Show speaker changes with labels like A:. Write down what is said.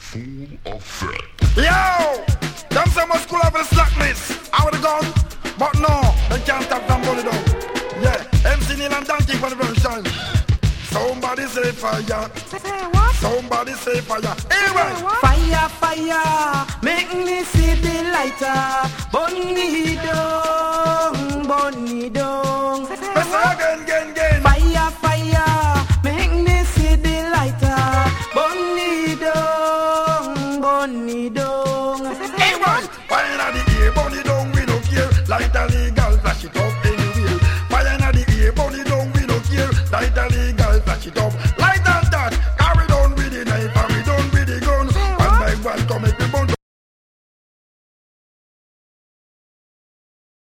A: full effect.
B: Yo! Them say must school have a slackness. I would've gone, but no, they can't have them bully down. Yeah, MC Neil and Donkey for the version. Somebody say fire. Somebody say fire. Anyway.
C: Fire, fire, make me see the lighter. Bunny down, bunny down.
B: Again.
C: Fire, fire, make me see the lighter. Bunny down, bunny down.
B: Anyway, fire in the ear, bunny down, we don't care. Lighter legal, flash it up anywhere. Fire in the ear, bunny down, we don't care. Lighter legal.